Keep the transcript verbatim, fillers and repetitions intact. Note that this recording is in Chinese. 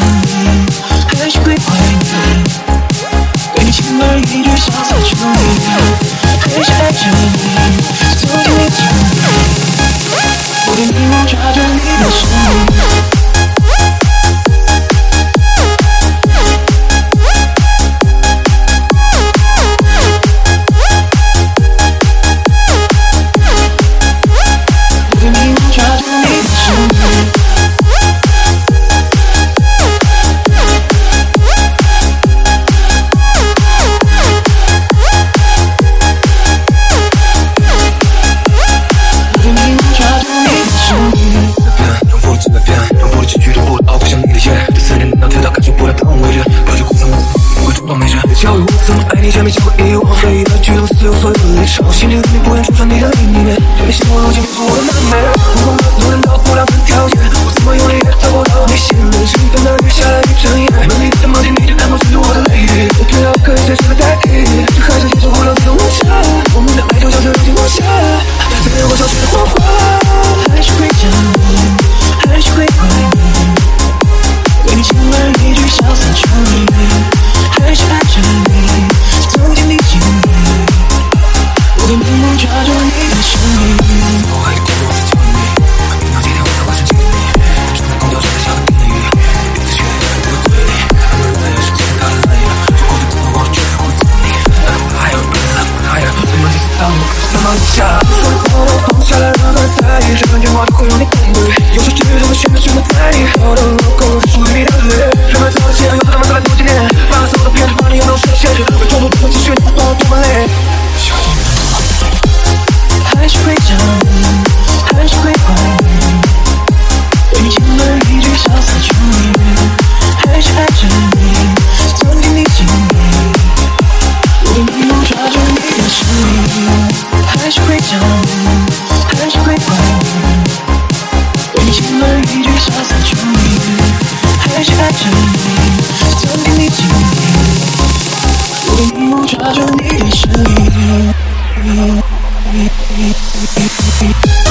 你，还是会怀念。对你轻而易举潇洒处理，还是爱着你，走进你经历。我的迷梦抓住你的手。教育我怎么爱你，jamais教过遗忘，随意的举动似有所有的立场，心里肯定不愿戳穿你的另一面，让你心我如今不我的难免。不管我路人到不了的条件，我怎么用力也找不到你心里，是你变得越下来越睁眼，门里的盲点你就看不清楚我的泪滴，我知道可以随时的代替，却还是接受不了你的梦想，我们的爱就像是如今落下，在流过消失的火花，还是会想你，还是会怀念，对你轻而易举潇洒处理，还是爱着你，走进你经历。我的迷梦抓住你的声音。我爱你过多次教你，明了几天我才化身经历，正在光脚正在下的冰雨，一次血不会归你，我认为是天大的蓝眼，说过的不能忘，绝对会做你。I don't higher, I'm higher， 对吗？这次当我可是他妈一下，说的话我放下来，让他在意，这番话都会让你恐惧，有时只这么选择选择在你，好的老公是属于你的脸，人们早些有他妈再来多几年，把所有的骗子把你有没有实现，会冲突不继续，你不帮我多么累。还是会想你，还是会怀念，对你轻而易举潇洒处理，还是爱着你，走进你经历。我的迷梦抓住你的声音，还是会想你，还是会怀念，对你轻而易举潇洒处理，还是爱着你，走进你经历。我的迷梦抓住你的声音。